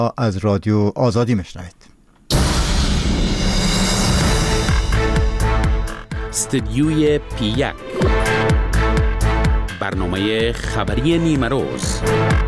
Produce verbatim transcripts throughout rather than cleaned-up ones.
از رادیو آزادی میشنوید. استدیوی پی یک، برنامه خبری نیمه روز.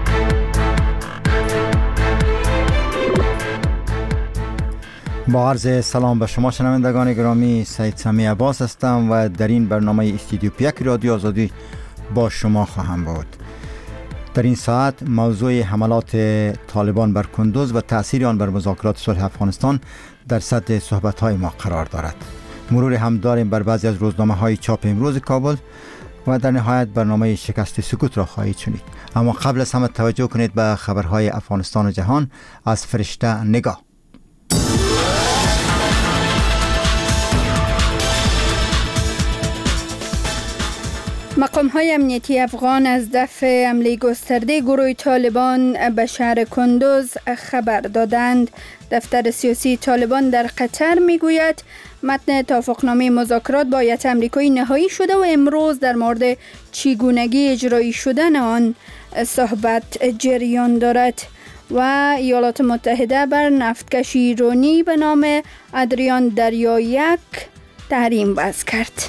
با عرض سلام به شما شنوندگان گرامی، سید سمی عباس هستم و در این برنامه استدیو پی یک رادیو آزادی با شما خواهم بود. در این ساعت موضوع حملات طالبان بر کندوز و تأثیر آن بر مذاکرات صلح افغانستان در صدر صحبت‌های ما قرار دارد. مرور هم داریم بر بعضی از روزنامه‌های چاپ امروز کابل و در نهایت برنامه شکست سکوت را خواهید شنید. اما قبل از همه توجه کنید به خبرهای افغانستان و جهان از فرشته نگاه. مقام‌های امنیتی افغان از دفع حمله گسترده گروه طالبان به شهر کندوز خبر دادند. دفتر سیاسی طالبان در قطر میگوید متن توافقنامه مذاکرات با هیئت آمریکایی نهایی شده و امروز در مورد چگونگی اجرایی شدن آن صحبت جریان دارد. و ایالات متحده بر نفتکش ایرانی به نام ادریان دریا یک تحریم وضع کرد.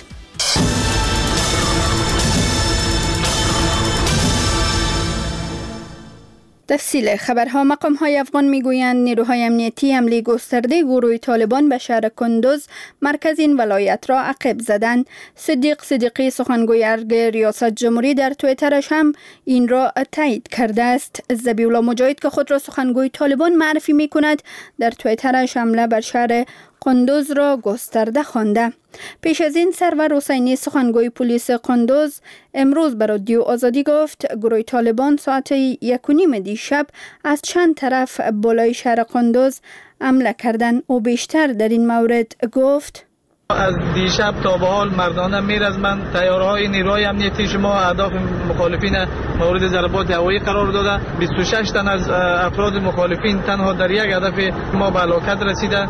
تفصیل خبرها. مقام‌های افغان میگویند نیروهای امنیتی حمله گسترده گروه طالبان به شهر کندوز مرکز این ولایت را عقب زدند. صدیق صدیقی سخنگوی ارگ ریاست جمهوری در توییترش هم این را تایید کرده است. ذبیح الله مجاهد که خود را سخنگوی طالبان معرفی میکند در توییترش حمله بر شهر کندوز را گسترده خوانده. پیش از این سرور حسینی سخنگوی پلیس کندوز امروز به رادیو آزادی گفت گروه طالبان ساعت یک و نیم دیشب از چند طرف بالای شهر کندوز حمله کردند. او بیشتر در این مورد گفت: از دیشب تا به حال مردانه میرزمند. تیارهای نیروهای امنیتی شما اهداف مخالفین مورد ضربات هوایی قرار داده. بیست و شش تن از افراد مخالفین تنها در یک هدف ما به هلاکت رسیده.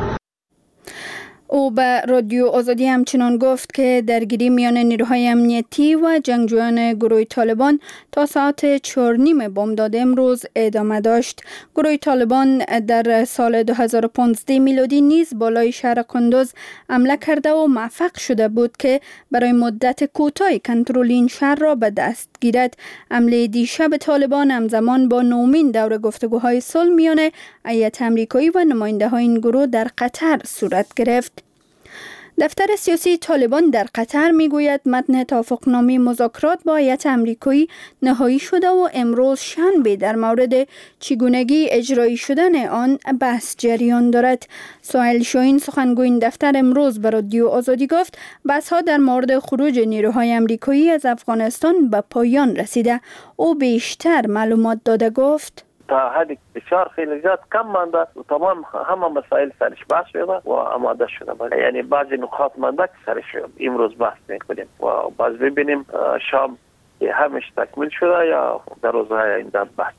او به رادیو آزادی همچنان گفت که درگیری میان نیروهای امنیتی و جنگجویان گروه طالبان تا ساعت چهار نیم بامداد امروز ادامه داشت. گروه طالبان در سال دو هزار و پانزده میلادی نیز بالای شهر کندوز حمله کرده و موفق شده بود که برای مدت کوتاهی کنترل این شهر را به دست گیرد. حمله دیشب طالبان همزمان با نومین دور گفتگوهای صلح میان هیئت آمریکایی و نماینده‌های این گروه در قطر صورت گرفت. دفتر سیاسی طالبان در قطر میگوید متن توافقنامه مذاکرات با هیئت آمریکایی نهایی شده و امروز شنبه در مورد چگونگی اجرایی شدن آن بحث جریان دارد. سهیل شاهین سخنگوی این دفتر امروز به رادیو آزادی گفت بحث‌ها در مورد خروج نیروهای آمریکایی از افغانستان به پایان رسیده. او بیشتر معلومات داده گفت: تا حدی بسیار خیلی زیاد کم مانده و تمام همه مسائل سرش بحث شده و آماده شده. یعنی بعضی نکات مانده که سرش امروز بحث میکنیم و باز ببینیم شام همش تکمیل شده یا در روزهای آینده بحث.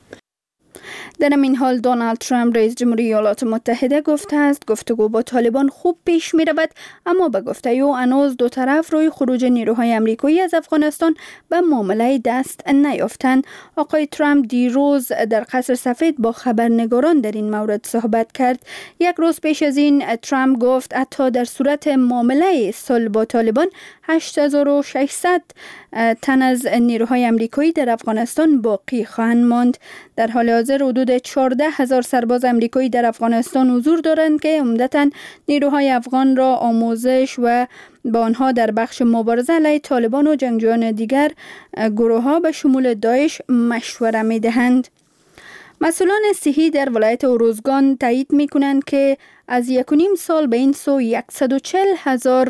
در این حال دونالد ترامپ رئیس جمهوری ایالات متحده گفته است گفتگو با طالبان خوب پیش می رود، اما به گفته او هنوز دو طرف روی خروج نیروهای آمریکایی از افغانستان به معامله دست نیافتند. آقای ترامپ دیروز در قصر سفید با خبرنگاران در این مورد صحبت کرد. یک روز پیش از این ترامپ گفت حتی در صورت معامله صلح با طالبان هشت هزار و ششصد تن از نیروهای آمریکایی در افغانستان باقی خواهند ماند. در حال حاضر حدود چهارده هزار سرباز آمریکایی در افغانستان حضور دارند که عمدتاً نیروهای افغان را آموزش و با آنها در بخش مبارزه علیه طالبان و جنگجویان دیگر گروه ها به شمول داعش مشوره می دهند. مسئولان صحی در ولایت اروزگان تایید می کنند که از یک و نیم سال به این سو صد و چهل هزار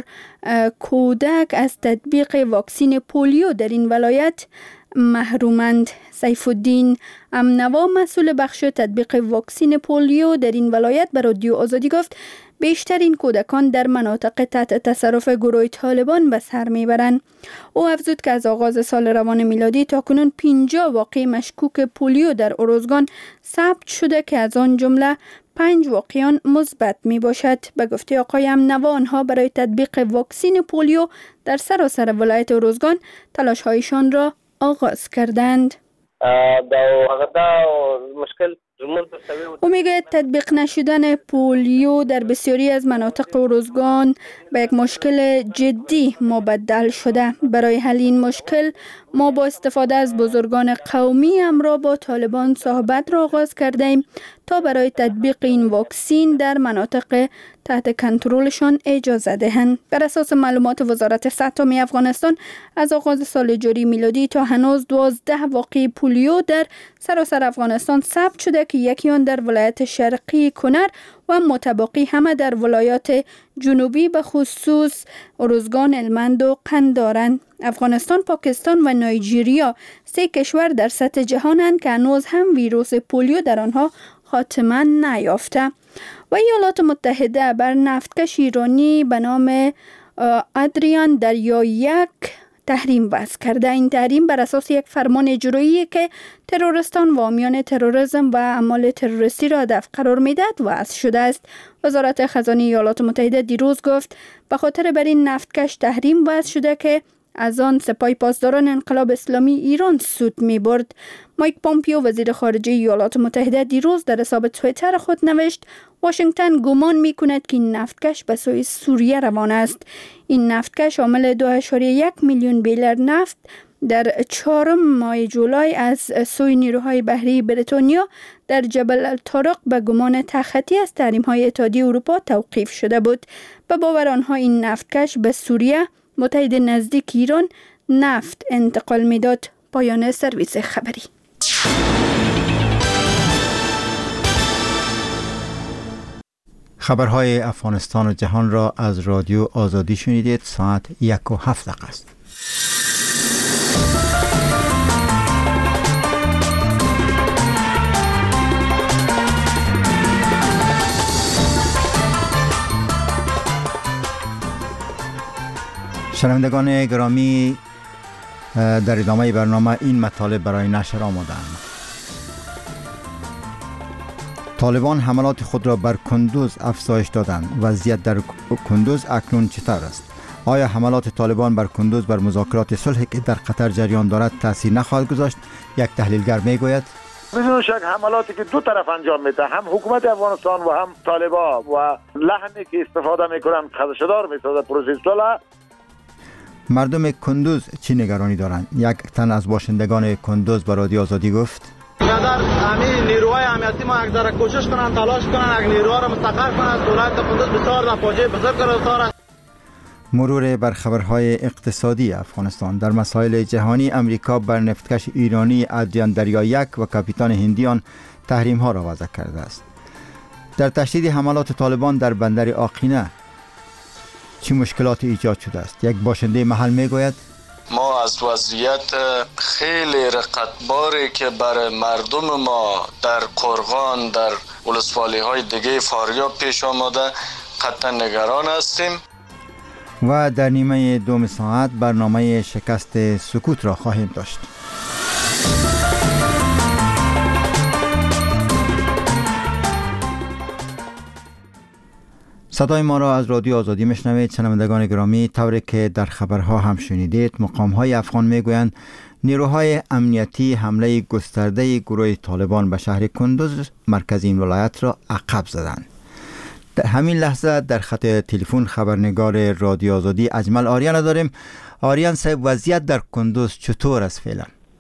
کودک از تطبیق واکسین پولیو در این ولایت محرومند. سیف الدین امنوا مسئول بخش تطبیق واکسین پولیو در این ولایت به رادیو آزادی گفت بیشتر این کودکان در مناطق تحت تصرف گروه طالبان به سر میبرند. او افزود که از آغاز سال روان میلادی تا کنون پنجاه واقع مشکوک پولیو در اروزگان ثبت شده که از آن جمله پنج واقعیان مثبت می باشد. به گفته آقای امنوا آنها برای تطبیق واکسین پولیو در سراسر ولایت اروزگان تلاش هایشان را آغاز کردند. دا هغه دا مشکل او میگه تطبیق نشدن پولیو در بسیاری از مناطق ارزگان به یک مشکل جدی مبدل شده. برای حل این مشکل ما با استفاده از بزرگان قومی همراه با طالبان صحبت را آغاز کرده ایم تا برای تطبیق این واکسین در مناطق تحت کنترلشان اجازه دهند. بر اساس معلومات وزارت صحت عامه افغانستان از آغاز سال جاری میلادی تا هنوز دوازده واقعه پولیو در سراسر افغانستان ثبت شده که یکی آن در ولایت شرقی کنر و متبقی همه در ولایات جنوبی به خصوص ارزگان، هلمند و قندارند. افغانستان، پاکستان و نایجیریا سه کشور در سطح جهانند که هنوز هم ویروس پولیو در آنها خاتمه نیافته. و ایالات متحده بر نفتکش ایرانی به نام ادریان دریا یک تحریم وضع کرده. این تحریم بر اساس یک فرمان اجرایی که تروریستان و حامیان تروریسم و اعمال تروریستی را هدف قرار میدهد وضع شده است. وزارت خزانه ایالات متحده دیروز گفت به خاطر بر این نفتکش تحریم وضع شده که از آن سپاه پاسداران انقلاب اسلامی ایران سود می برد. مایک پومپیو وزیر خارجه ایالات متحده دیروز در حساب توییتر خود نوشت واشنگتن گمان می کند که این نفتکش به سوی سوریه روان است. این نفتکش حامل دو اشاریه یک میلیون بیرل نفت در چهارم ماه جولای از سوی نیروهای بحری بریتانیا در جبل الطارق به گمان تخطی از تحریم‌های اتحادیه اروپا توقیف شده بود. به باور آنها این نفتکش به سوریه متحد نزدیک ایران نفت انتقال میداد. پایان سرویس خبری. خبرهای افغانستان و جهان را از رادیو آزادی شنیدید. ساعت یک و هفت دقیقه است. شنوندگان گرامی، در ادامه برنامه این مطالب برای نشر آماده‌اند. طالبان حملات خود را بر کندوز افزایش دادند. وضعیت در کندوز اکنون چطور است؟ آیا حملات طالبان بر کندوز بر مذاکرات صلح که در قطر جریان دارد تاثیر نخواهد گذاشت؟ یک تحلیلگر میگوید بدون شک حملاتی که دو طرف انجام میده، هم حکومت افغانستان و هم طالبان، و لحنی که استفاده میکنن خدشه‌دار میسازه پروسه صلح. مردم کندوز چی نگرانی دارند؟ یک تن از باشندگان کندوز به رادیو آزادی گفت اگر همین نیروهای امنیتی ما یک ذره کوشش کنن، تلاش کنن، اگر نیروها را مستقر کنن، دولت کندوز بسیار در فاجعه بزرگ رسانده. مرور بر خبرهای اقتصادی افغانستان. در مسائل جهانی امریکا بر نفتکش ایرانی ادریان دریا یک و کاپیتان هندیان تحریم ها را وضع کرده است. در تشدید حملات طالبان در بندر آقینه چه مشکلات ایجاد شده است؟ یک باشنده محل میگوید ما از وضعیت خیلی رقتباری که برای مردم ما در قرغان، در ولسوالی های دیگه فاریاب پیش آمده قطعا نگران هستیم. و در نیمه دوم ساعت برنامه شکست سکوت را خواهیم داشت. صدای ما را از رادیو آزادی میشنوید. شنوندگان گرامی، طوری که در خبرها هم شنیدید، مقام‌های افغان میگویند نیروهای امنیتی حمله گسترده گروه طالبان به شهر کندوز مرکز این ولایت را عقب زدند. در همین لحظه در خط تلفن خبرنگار رادیو آزادی اجمل آریان داریم. آریان صاحب، وضعیت در کندوز چطور است فعلا؟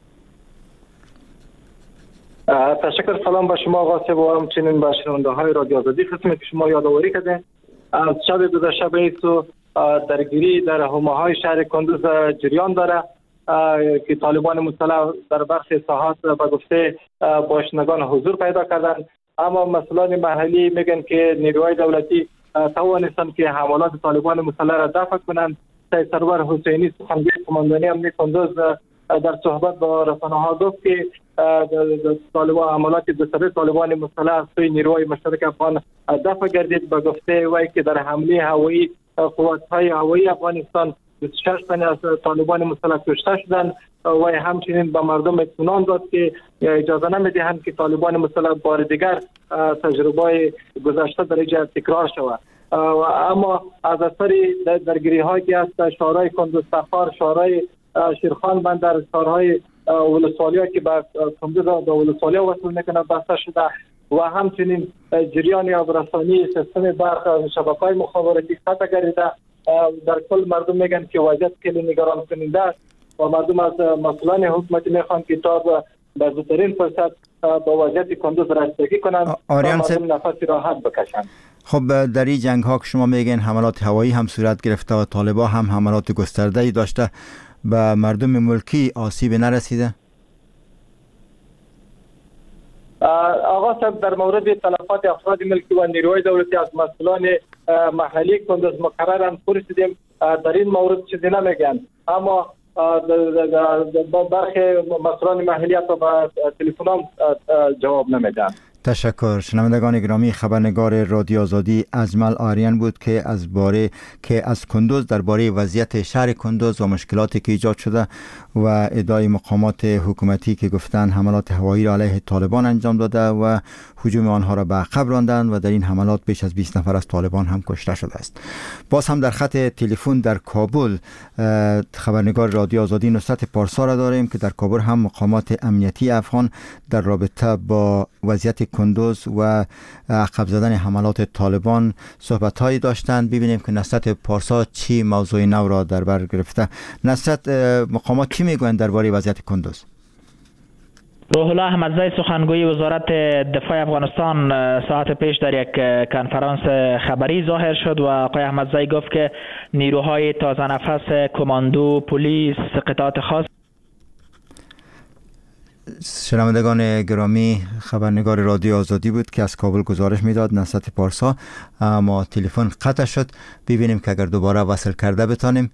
تشکر. سلام به شما آقا صاحب و همچنین به شنونده های رادیو آزادی. خدمت شما یادآوری کردین از شب گذشته به ایسو درگیری در حومه های شهر کندوز جریان داره که طالبان مسلح در برخی ساحات به گفته باشندگان حضور پیدا کردند، اما مسئولان محلی میگن که نیروهای دولتی توانستند که حملات طالبان مسلح را دفع کنند. سید سرور حسینی سخنگوی قماندانی امنیت کندوز در صحبت با رسانه‌ها گفت که طالبان حملات گسترده طالبان مسلح سوی نیروهای مشترک افغان دفع گردید. به گفته وی که در حمله هوایی قوات‌های هوایی افغانستان بیست و شش تن از طالبان مسلح کشته شدند. و همچنین به مردم اطمینان داد که اجازه نمیدهند که طالبان مسلح بار دیگر تجربه گذشته در اینجا تکرار شود. اما از اثر درگیری هایی که از شهرهای کندوز، تخار، شهرهای شیرخان بندر، شهرهای ولسوالی که به کندوز و ولسوالی وصل میکنه بسته شده و همچنین جریان آبرسانی سیستم برق شبکه‌های مخابراتی قطع گردیده. در کل مردم میگن که وضعیت خیلی نگران کننده است و مردم از مسئولان حکومتی میخوان که تا به زودترین فرصت با وضعیت کندوز رسیدگی کنند و مردم نفس راحت بکشند. خب در این جنگ ها که شما میگین حملات هوایی هم صورت گرفته و طالبان هم حملات گسترده ای داشته، به مردم ملکی آسیب نرسیده؟ آقا صاحب در مورد تلفات افراد ملکی و نیروهای دولتی از مسئولان محلی کندوز مقررن پرسیدیم، در این مورد چیزی نمیگن، اما برخی مسئولان محلی حتی به تلفن هم جواب نمیدن. تشکر. شنوندگان گرامی، خبرنگار رادیو آزادی اجمل آریان بود که از باره که از کندوز درباره وضعیت شهر کندوز و مشکلاتی که ایجاد شده و ادعای مقامات حکومتی که گفتن حملات هوایی را علیه طالبان انجام داده و هجوم آنها را به عقب راندند و در این حملات بیش از بیست نفر از طالبان هم کشته شده است. باز هم در خط تلفن در کابل خبرنگار رادیو آزادی نصرت پارسا را داریم که در کابل هم مقامات امنیتی افغان در رابطه با وضعیت کندوز و عقب زدن حملات طالبان صحبت‌هایی داشتند. ببینیم که نصرت پارسا چی موضوع نو را در بر گرفته. نصرت، مقامات چی میگویند درباره وضعیت کندوز؟ روح الله احمدزی سخنگوی وزارت دفاع افغانستان ساعت پیش در یک کنفرانس خبری ظاهر شد و آقای احمدزی گفت که نیروهای تازه نفس کماندو، پلیس، قطعات خاص. شنوندگان گرامی، خبرنگار رادیو آزادی بود که از کابل گزارش میداد نصرت پارسا، اما تلفن قطع شد. ببینیم که اگر دوباره وصل کرده بتانیم.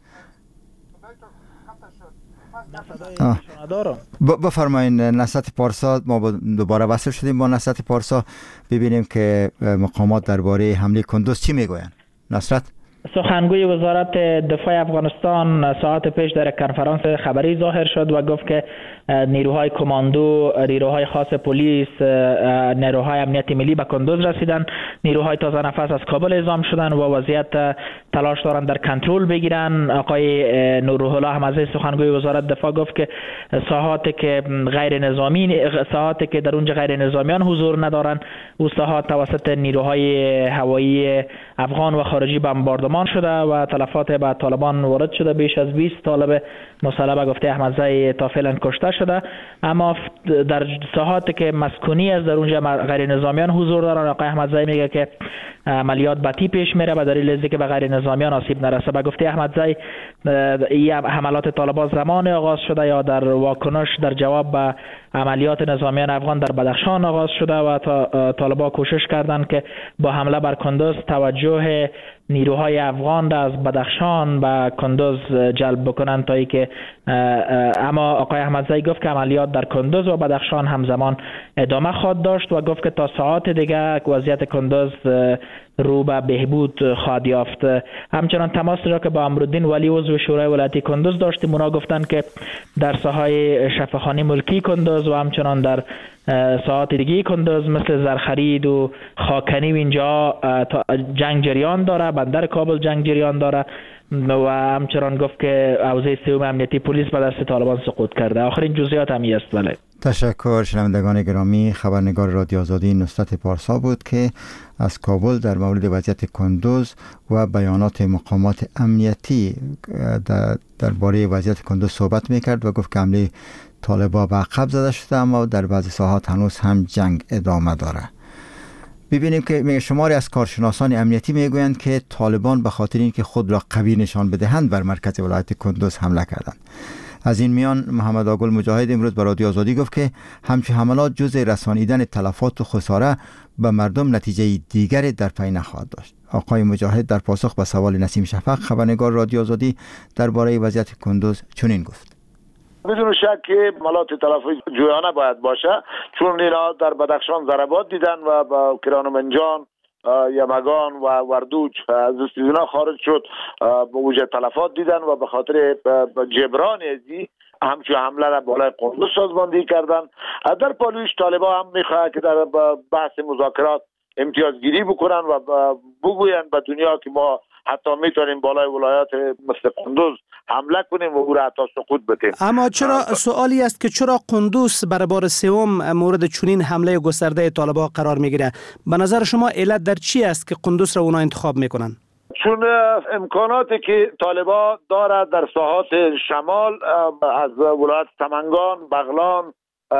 بفرمایین نصرت پارسا. ما دوباره وصل شدیم با نصرت پارسا. ببینیم که مقامات درباره حمله کندوز چی میگویند. نصرت. سخنگوی وزارت دفاع افغانستان ساعت پیش در کنفرانس خبری ظاهر شد و گفت که نیروهای کماندو، نیروهای خاص پلیس، نیروهای امنیت ملی به کندوز رسیدن. نیروهای تازه نفس از کابل اعزام شدن و وضعیت تلاش دارند در کنترل بگیرن. آقای نورالله احمدزی سخنگوی وزارت دفاع گفت که ساحاتی که غیر نظامی ساحاتی که در اونجا غیر نظامیان حضور ندارن، او ساحات توسط نیروهای هوایی افغان و خارجی بمباردمان شده و تلفات به طالبان وارد شده. بیش از بیست طالب مسلح به گفته احمدزی تا فعلا کشته شده، اما در ساحاتی که مسکونی است در اونجا غیر نظامیان حضور دارن. آقای احمدزی میگه که عملیات بتی پیش میره به دلیل اینکه به غیر نظامیان آسیب نرسه. به گفته احمدزی این حملات طالبان زمان آغاز شده یا در واکنش در جواب به عملیات نظامیان افغان در بدخشان آغاز شده و طالبان کوشش کردند که با حمله بر کندوز توجه نیروهای افغان را از بدخشان به کندوز جلب بکنند تا اینکه اما آقای احمدزی گفت که عملیات در کندوز و بدخشان همزمان ادامه خواهد داشت و گفت که تا ساعات دیگه وضعیت کندوز رو به بهبود خواهد یافت. همچنان تماس را که با امرالدین ولی عضو شورای ولایتی کندوز داشتیم، اونا گفتند که در ساحای شفاخانه ملکی کندوز و همچنان در ساحات دیگه کندوز مثل زرخرید و خاکنی و اینجا جنگ جریان داره، بندر کابل جنگ جریان داره و همچنان گفت که حوزه سوم امنیتی پلیس به دست طالبان سقوط کرده. آخرین جزئیات همی است. بله. تشکر. شنوندگان گرامی، خبرنگار رادیو آزادی نصرت پارسا بود که از کابل در مورد وضعیت کندوز و بیانات مقامات امنیتی درباره وضعیت کندوز صحبت میکرد و گفت که حمله طالبان به عقب زده شده، اما در بعضی ساحات هنوز هم جنگ ادامه داره. ببینیم که شماری از کارشناسان امنیتی میگویند که طالبان به خاطر اینکه خود را قوی نشان بدهند بر مرکز ولایت کندوز حمله کردند. از این میان محمد آگل مجاهد امروز به رادیو آزادی گفت که همچون حملات جز رسانیدن تلفات و خساره به مردم نتیجه دیگری در پی نخواهد داشت. آقای مجاهد در پاسخ به سوال نسیم شفق خبرنگار رادیو آزادی درباره وضعیت کندوز چنین گفت: بدون شک که حملات تلفات جویانه باید باشه، چون اینا در بدخشان ضربات دیدن و با کرانومنجان، یمگان و وردوج از اینا خارج شد، به وجه تلفات دیدن و به خاطر جبران ازی همچون حمله را بالای کندوز سازماندهی کردن. در پالویش طالبان هم میخواه که در بحث مذاکرات امتیازگیری بکنن و بگوین به دنیا که ما حتی میتونیم بالای ولایات مثل قندوز حمله کنیم و او را حتی سقوط بدیم. اما چرا سوالی است که چرا قندوز برای بار سوم مورد چنین حمله گسترده طالبان قرار میگیره؟ به نظر شما علت در چی است که قندوز را اونا انتخاب میکنن؟ چون امکاناتی که طالبان دارد در ساحات شمال از ولایت سمنگان، بغلان،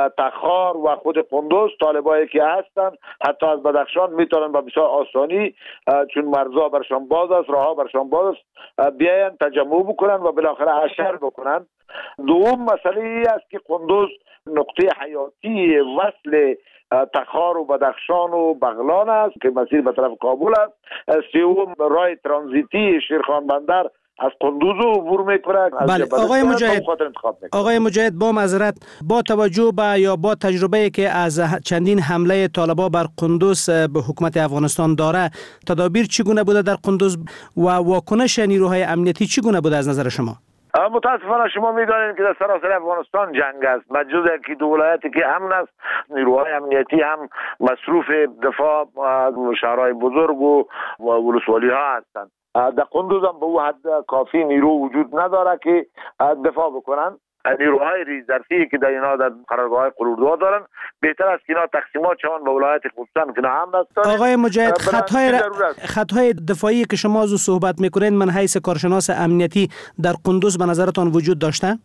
تخار و خود قندوز طالبایی که هستند حتی از بدخشان میتونن با بسیار آسانی چون مرزها برشان باز است، راهها برشان باز است بیاین تجمع بکنن و بالاخره حشر بکنن. دوم مسئله ای است که قندوز نقطه حیاتی وصل تخار و بدخشان و بغلان است که مسیر به طرف کابل است. سوم راه ترانزیتی شیرخان بندر از قندوز عبور میکنه. بله آقای مجاهد، آقای مجاهد با معذرت، با توجه به یا با تجربه که از چندین حمله طالبان بر قندوز به حکومت افغانستان داره، تدابیر چگونه بوده در قندوز و واکنش نیروهای امنیتی چگونه بوده از نظر شما؟ متاسفانه شما میدانید که در سراسر افغانستان جنگ است. مجز که دو ولایتی که امن است، نیروهای امنیتی هم مصروف دفاع از شهرهای بزرگ و ولسوالی ها هستند. در قندوز هم به او حد کافی نیرو وجود نداره که دفاع بکنن. نیروهای ریزرفی که در اینا در قرارگاه قلوردوها دارن بهتر است که اینا تقسیمات شوند به ولایت خصوصا که نه امن است. آقای مجاهد، خطهای خطهای دفاعی که شما از صحبت میکنین من حیث کارشناس امنیتی در قندوز به نظرتان وجود داشته؟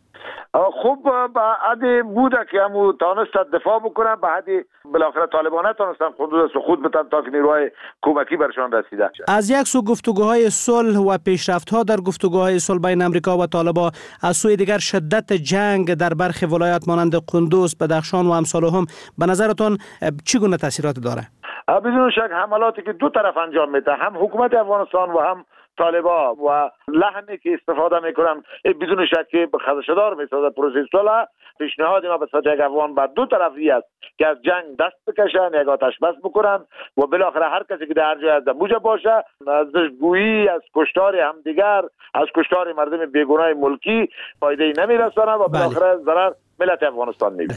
خوب به حد بوده که همو تانستن دفاع بکنن، به حد بالاخره طالبان نتانستن قندوز سقوط بدن تا که نیروهای کمکی برشان رسیده. از یک سو گفتگوهای صلح و پیشرفت‌ها در گفتگوهای صلح بین امریکا و طالبان، از سوی دیگر شدت جنگ در برخی ولایات مانند قندوز، بدخشان و امثالهم به نظرتان چگونه تاثیرات داره؟ بدون شک حملاتی که دو طرف انجام میده، هم حکومت افغانستان و هم طالبان و لحنی که استفاده میکنن بدون شک که خدشه‌دار میسازه پروسه صلح. پیشنهاد ما به صورت یک افغان بر دو طرفی است که از جنگ دست بکشن، یک آتش بس بکنن و بالاخره هر کسی که در جای از موجه باشه از دشگویی، از کشتار همدیگر، از کشتار مردم بیگناه ملکی فایده نمیرسانه و بالاخره ضرر ملت افغانستان میبینه.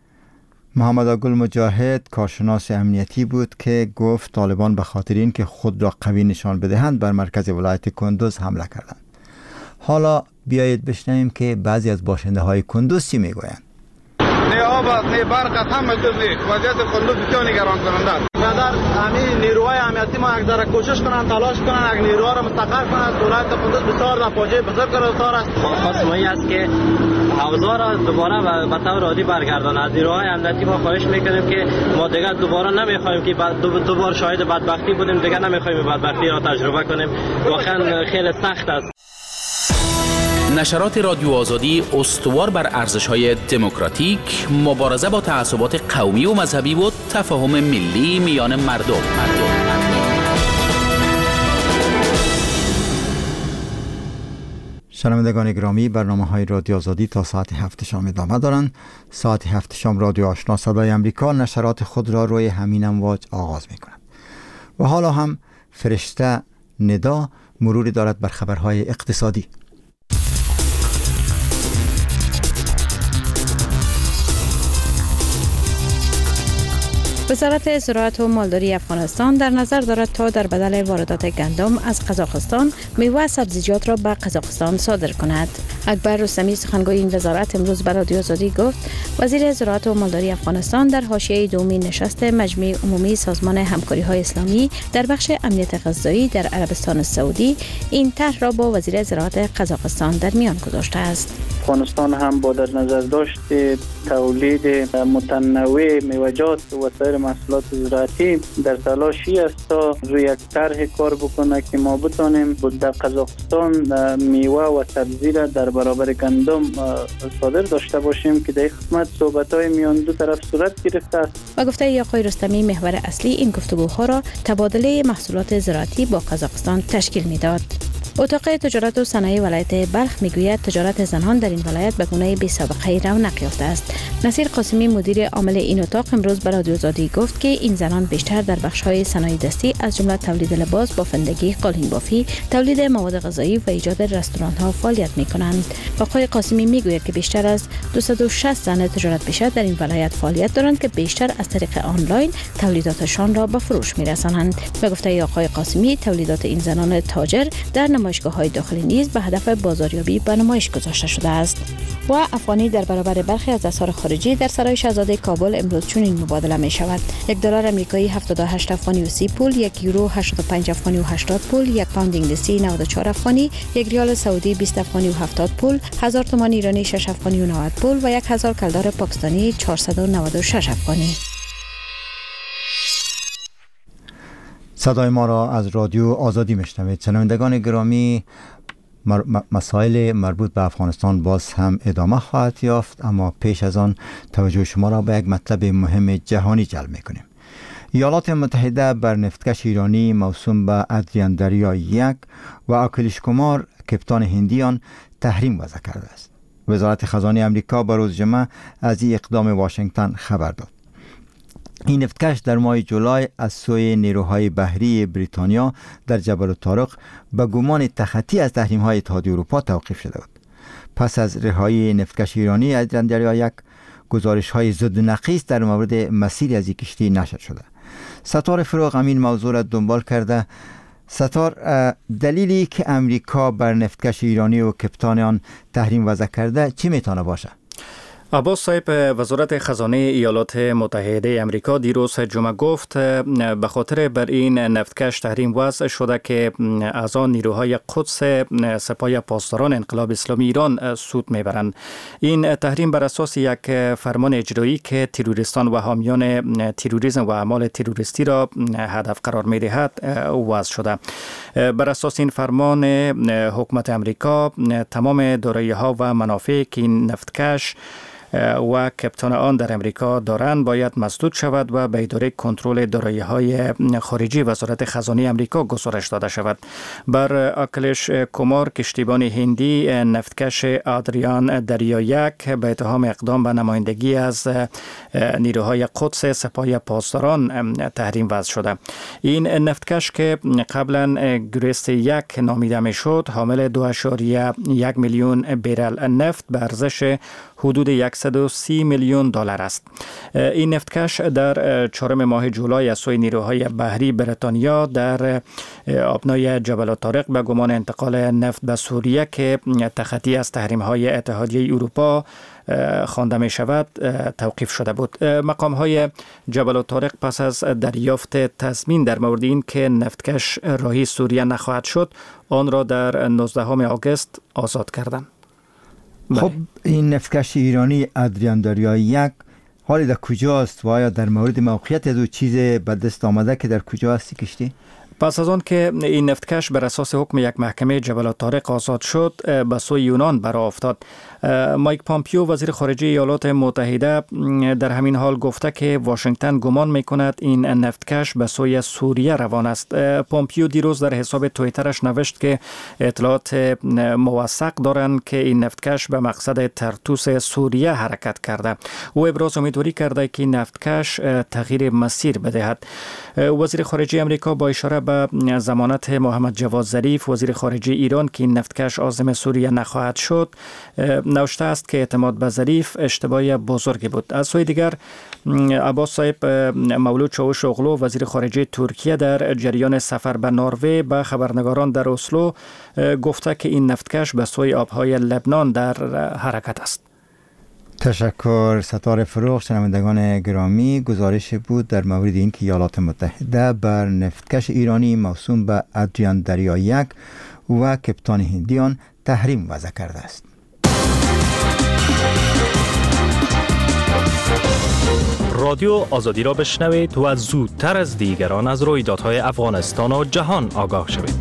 محمد گل مجاهد کارشناس امنیتی بود که گفت طالبان به خاطر این که خود را قوی نشان بدهند بر مرکز ولایت کندوز حمله کردند. حالا بیایید بشنویم که بعضی از باشنده های کندوز چی میگویند. نه آب است، نه برق است، همه چیز نیست. وضعیت کندوز بسیار نگران کننده است. مقدار همین نیروهای امنیتی ما یک ذره کوشش کنن، تلاش کنن، یک نیروها را مستقر کنن. ولایت کندوز بسیار در فاجعه بزرگ گرفتار است. خواست ما است که حوزه را دوباره به طور عادی برگردانه. از نیروهای امنیتی ما خواهش میکنیم که ما دیگه دوباره نمیخوایم که دوباره شاهد بدبختی بودیم، دیگه نمیخوایم بدبختی را تجربه کنیم. واقعا خیلی سخت است. نشرات رادیو آزادی استوار بر ارزش‌های دموکراتیک، مبارزه با تعصبات قومی و مذهبی و تفاهم ملی میان مردم. شنوندگان گرامی، برنامه‌های رادیو آزادی تا ساعت هفت شام ادامه دارند. ساعت هفت شام رادیو آشنا صدای امریکا نشرات خود را روی همین امواج آغاز می‌کند. و حالا هم فرشته ندا مروری دارد بر خبرهای اقتصادی. وزارت زراعت و مالداری افغانستان در نظر دارد تا در بدل واردات گندم از قزاقستان میوه و سبزیجات را به قزاقستان صادر کند. اکبر رستمی سخنگوی این وزارت امروز به رادیو آزادی گفت وزیر زراعت و مالداری افغانستان در حاشیه دومین نشست مجمع عمومی سازمان همکاری‌های اسلامی در بخش امنیت غذایی در عربستان سعودی این طرح را با وزیر زراعت قزاقستان در میان گذاشته است. افغانستان هم با در نظر داشت تولید متنوع میوه‌جات و سایر محصولات زراعتی در تلاشی است تا روی یک طرح کار بکنه که ما بتانیم در قزاقستان میوه و سبزی را در برابر گندم صادر داشته باشیم که در خدمت صحبت‌های میان دو طرف صورت گرفته است. و گفته ای آقای رستمی محور اصلی این گفتگوها را تبادله محصولات زراعتی با قزاقستان تشکیل میداد. اتاق تجارت و صنایع ولایت بلخ میگوید تجارت زنان در این ولایت به گونه بی سابقه رونق یافته است. نصیر قاسمی مدیر عامل این اتاق امروز به رادیو آزادی گفت که این زنان بیشتر در بخش‌های صنایع دستی از جمله تولید لباس، بافندگی، قالین بافی، تولید مواد غذایی و ایجاد رستوران‌ها فعالیت می‌کنند. آقای قاسمی میگوید که بیشتر از دویست و شصت زن تجارت پیشه در این ولایت فعالیت دارند که بیشتر از طریق آنلاین تولیداتشان را به فروش می‌رسانند. به گفته آقای قاسمی تولیدات این زنان تاجر در نمایشگاه‌های داخلی نیز به هدف بازاریابی به نمایش گذاشته شده است. و افغانی در برابر برخی از اسعار خارجی در سرای شاهزاده کابل امروز چنین مبادله می شود: یک دلار آمریکایی هفتاد و هشت افغانی و سی پول، یک یورو هشتاد و پنج افغانی و هشتاد پول، یک پوند انگلیسی نود و چهار افغانی، یک ریال سعودی بیست افغانی و هفتاد پول، هزار تومان ایرانی شش افغانی و نود پول و یک هزار کلدار پاکستانی چهارصد و نود و شش افغانی. صدای ما را از رادیو آزادی میشنوید. شنوندگان گرامی، مسائل مربوط به افغانستان باز هم ادامه خواهد یافت، اما پیش از آن توجه شما را به یک مطلب مهم جهانی جلب میکنیم. ایالات متحده بر نفتکش ایرانی موسوم به ادریان دریا یک و آکیلیش کمار کپتان هندیان تحریم وضع کرده است. وزارت خزانه امریکا به روز جمعه از این اقدام واشنگتن خبر داد. این نفتکش در ماه جولای از سوی نیروهای بحری بریتانیا در جبل الطارق به گمان تخطی از تحریم‌های اتحادیه اروپا توقیف شده بود. پس از رهایی نفتکش ایرانی ادریان دریا یک، گزارش‌های ضد و نقیض در مورد مسیر از این کشتی نشر شده. ستار فروغ این موضوع را دنبال کرده. ستار، دلیلی که امریکا بر نفتکش ایرانی و کپتان آن تحریم وضع کرده چی میتونه باشه؟ عباس صاحب، وزارت خزانه ایالات متحده امریکا دیروز جمعه گفت به خاطر بر این نفتکش تحریم وضع شده که از آن نیروهای قدس سپاه پاسداران انقلاب اسلامی ایران سود میبرند. این تحریم بر اساس یک فرمان اجرایی که تروریستان و حامیان تروریسم و اعمال تروریستی را هدف قرار میدهد وضع شده. بر اساس این فرمان حکومت امریکا تمام دارایی‌ها و منافعی که این نفتکش و کپتان آن در امریکا دارند باید مسدود شود و به اداره کنترل دارایی‌های خارجی وزارت خزانه امریکا گزارش داده شود. بر آکیلیش کمار کشتیبان هندی نفتکش ادریان دریا یک به اتهام اقدام به نمایندگی از نیروهای قدس سپاه پاسداران تحریم وضع شده. این نفتکش که قبلا گریست یک نامیده میشد حامل دو اشاریه یک میلیون بیرل نفت به ارزش حدود صد و سی میلیون دلار است. این نفتکش در چهارم ماه جولای از سوی نیروهای بحری بریتانیا در آبنای جبل الطارق به گمان انتقال نفت به سوریه که تخطی از تحریم‌های اتحادیه اروپا خوانده می شود توقیف شده بود. مقام های جبل الطارق پس از دریافت تضمین در مورد این که نفتکش راهی سوریه نخواهد شد آن را در نوزدهم آگوست آزاد کردند. خب این نفتکش ایرانی ادریان دریا یک حالی در کجاست و آیا در مورد موقعیت از او چیز به دست آمده که در کجا هستی کشتی؟ پس از آن که این نفتکش بر اساس حکم یک محکمه جبل الطارق آزاد شد به سوی یونان برآ افتاد. مایک پامپیو وزیر خارجه ایالات متحده در همین حال گفته که واشنگتن گمان میکند این نفتکش به سوی سوریه روان است. پامپیو دیروز در حساب توییترش نوشت که اطلاعات موثق دارند که این نفتکش به مقصد طرطوس سوریه حرکت کرده. او ابراز امیدواری کرده که این نفتکش تغییر مسیر بدهد. وزیر خارجه امریکا با اشاره به ضمانت محمد جواد ظریف وزیر خارجه ایران که این نفتکش عازم سوریه نخواهد شد نوشته است که اعتماد به ظریف اشتباه بزرگی بود. از سوی دیگر عباس صاحب، مولود چاوش اغلو وزیر خارجه ترکیه در جریان سفر به نروژ به خبرنگاران در اسلو گفته که این نفتکش به سوی آبهای لبنان در حرکت است. تشکر ستاره فروغ. شنوندگان گرامی، گزارش بود در مورد اینکه ایالات متحده بر نفتکش ایرانی موسوم به ادریان دریا یک و کپتان هندیان تحریم وضع کرده است. رادیو آزادی را بشنوید و زودتر از دیگران از رویدادهای افغانستان و جهان آگاه شوید.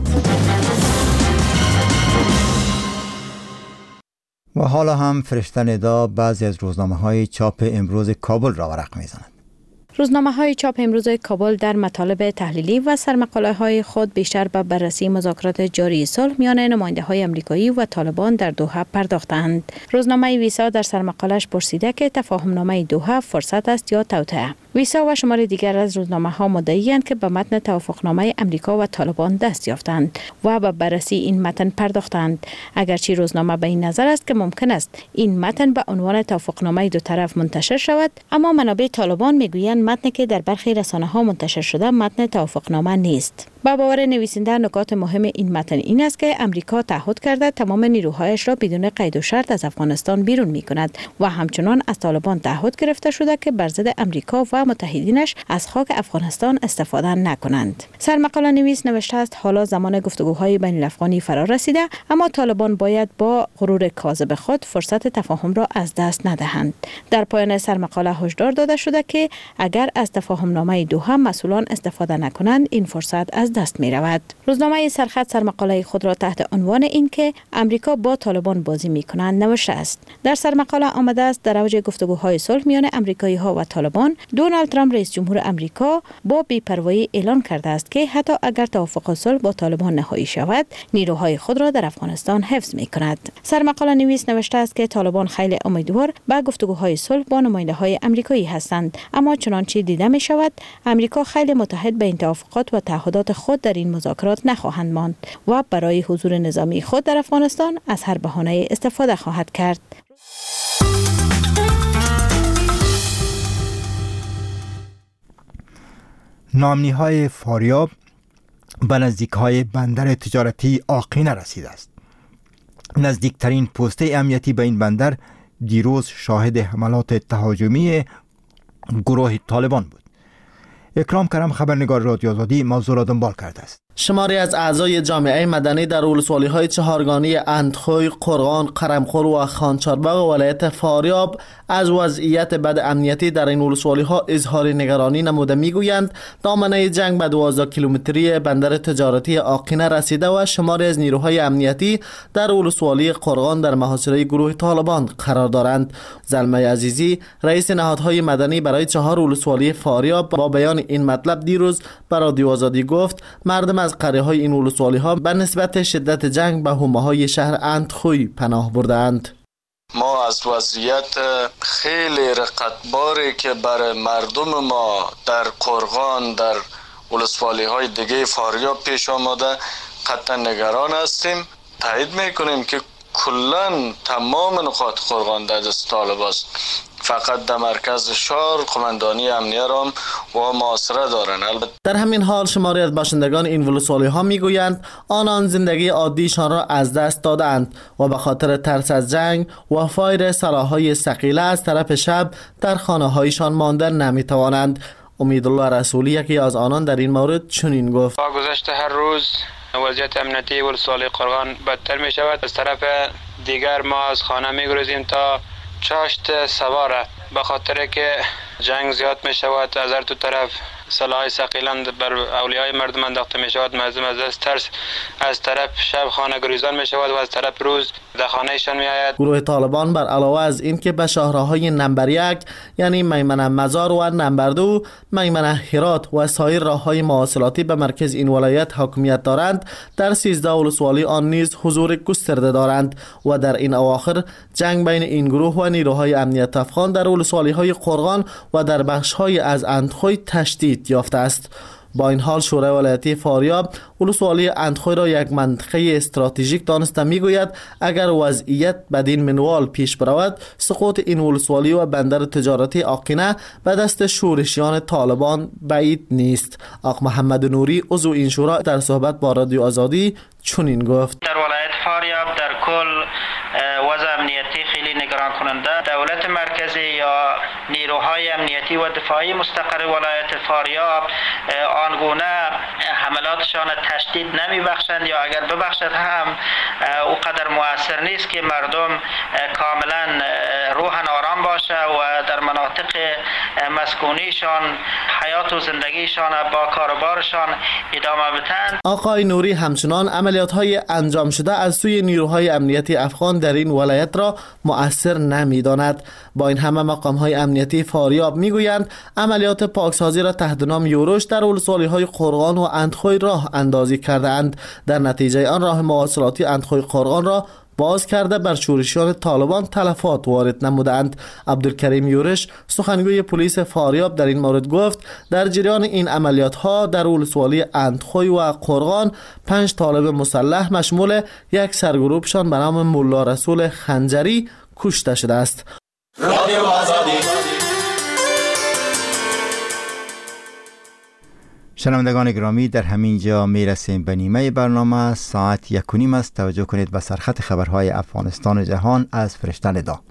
و حالا هم فرشته ندا بعضی از روزنامه‌های چاپ امروز کابل را ورق می‌زند. روزنامه‌های چاپ امروز کابل در مطالب تحلیلی و سرمقاله‌های خود بیشتر به بررسی مذاکرات جاری صلح میان نماینده‌های آمریکایی و طالبان در دوحه پرداختند. روزنامه ویسا در سرمقاله‌اش پرسیده که تفاهمنامه دوحه فرصت است یا توطئه. ویسا و شمار دیگر از روزنامه‌ها مدعی‌اند که به متن توافقنامه امریکا و طالبان دست یافتند و به بررسی این متن پرداختند. اگرچه روزنامه به این نظر است که ممکن است این متن به عنوان توافقنامه دو طرف منتشر شود، اما منابع طالبان میگویند متنی که در برخی رسانه‌ها منتشر شده متن توافقنامه نیست. با باور نویسنده نکات مهم این متن این است که امریکا تعهد کرده تمام نیروهایش را بدون قید و شرط از افغانستان بیرون می‌کند و همچنان از طالبان تعهد گرفته شده که بر ضد امریکا و متحدینش از خاک افغانستان استفاده نکنند. سرمقاله نویس نوشته است حالا زمان گفتگوهای بین الافغانی فرا رسیده، اما طالبان باید با غرور کاذب خود فرصت تفاهم را از دست ندهند. در پایان سرمقاله هشدار داده شده که اگر از تفاهمنامه دوحه مسئولان استفاده نکنند این فرصت از دست می رود. روزنامه سرخط سرمقاله خود را تحت عنوان این که امریکا با طالبان بازی می کنند نوشته است. در سرمقاله آمده است در اوج گفتگوهای صلح میان امریکایی ها و طالبان، دونالد ترامپ رئیس جمهور امریکا با بی‌پروایی اعلان کرده است که حتی اگر توافق صلح با طالبان نهایی شود، نیروهای خود را در افغانستان حفظ می کند. سرمقاله نویس نوشته است که طالبان خیلی امیدوار به گفتگوهای صلح با نماینده‌های امریکایی هستند، اما چنانچه دیده می شود امریکا خیلی متحد به این توافقات و تعهدات خود در این مذاکرات نخواهند ماند و برای حضور نظامی خود در افغانستان از هر بهانه استفاده خواهد کرد. نامنی‌های فاریاب به نزدیک‌های بندر تجارتی آقینه رسیده است. نزدیکترین پسته امنیتی به این بندر دیروز شاهد حملات تهاجمی گروه طالبان بود. اکرام کرم خبرنگار رادیو آزادی موضوع را دنبال کرده است. شماری از اعضای جامعه مدنی در ولسوالی‌های چهارگانی اندخوی، قرغان، قرمخور و خانچارباغ ولایت فاریاب از وضعیت بد امنیتی در این ولسوالی‌ها اظهار نگرانی نموده می‌گویند دامنه جنگ به دوازده کیلومتری بندر تجارتی آقینه رسیده و شماری از نیروهای امنیتی در ولسوالی قرغان در محاصره گروه طالبان قرار دارند. زلمه عزیزی رئیس نهادهای مدنی برای چهار ولسوالی فاریاب با بیان این مطلب دیروز به رادیو آزادی گفت مردم از قریه های این ولسوالی ها به نسبت شدت جنگ به حومه های شهر اندخوی پناه بردند. ما از وضعیت خیلی رقتباری که بر مردم ما در قرغان در ولسوالی های دیگه فاریاب پیش آمده قطعا نگران هستیم. تایید میکنیم که کلن تمام نقاط قرغان در دست طالب است. فقط در مرکز شهر قماندانی امنیه را و محاصره دارند. در همین حال شماری از باشندگان این ولسوالی ها میگویند آنان زندگی عادیشان را از دست دادند و به خاطر ترس از جنگ و فایر سلاح‌های ثقیله از طرف شب در خانه هایشان ماندن نمیتوانند. امیدالله رسولی یکی از آنان در این مورد چنین گفت: با گذشت هر روز وضعیت امنیتی ولسوالی قرغان بدتر می شود. از طرف دیگر ما از خانه می گریزیم تا چاشت سواره به خاطر که جنگ زیاد می شود. از هر دو طرف سلاح ثقیل بر اولیای مردم انداخته می شود. مردم از از ترس از طرف شب خانه گریزان می شود و از طرف روز در خانهشان می آید. گروه طالبان بر علاوه از این که به شهرهای نمبر یک یعنی میمنه مزار و نمبر دو، میمنه هرات و سایر راههای مواصلاتی به مرکز این ولایت حاکمیت دارند، در سیزده ولسوالی آن نیز حضور گسترده دارند و در این اواخر جنگ بین این گروه و نیروهای امنیت افغان در ولسوالی‌های قرغان و در بخش‌های از اندخوی تشدید یافته است. با این حال شورای ولایتی فاریاب ولسوالی اندخوی را یک منطقه استراتژیک دانسته میگوید اگر وضعیت بدین منوال پیش برود سقوط این ولسوالی و بندر تجارتی آقینه به دست شورشیان طالبان بعید نیست. آقا محمد نوری عضو این شورا در صحبت با رادیو آزادی چنین گفت: در ولایت فاریاب در کل وضع امنیتی خیلی نگران کننده. دولت مرکزی یا نیروهای امنیتی و دفاعی مستقر ولایت فاریاب آنگونه حملات عملیاتشان تشدید نمی بخشند یا اگر ببخشد هم او قدر مؤثر نیست که مردم کاملا روحن آرام باشه و در مناطق مسکونیشان حیات و زندگیشان با کاروبارشان ادامه بدهند. آقای نوری همچنان عملیات‌های انجام شده از سوی نیروهای امنیتی افغان در این ولایت را مؤثر نمی‌داند. با این همه مقام‌های امنیتی فاریاب می‌گویند عملیات پاکسازی را تحت نام یوروش در ولسوالی‌های قرغان و اندخوی راه اندازی کرده‌اند. در نتیجه آن راه مواصلاتی اندخوی قرغان را باز کرده بر شورشیان طالبان تلفات وارد نمودند. عبدالکریم یورش سخنگوی پلیس فاریاب در این مورد گفت در جریان این عملیات ها در ولسوالی اندخوی و قرغان پنج طالب مسلح مشمول یک سرگروهشان به نام ملا رسول خنجری کشته شده است. رادیو آزادی. شنوندگان گرامی، در همین جا می رسیم به نیمه برنامه. ساعت یک و نیم است. توجه کنید به سرخط خبرهای افغانستان و جهان از فرشته ندا.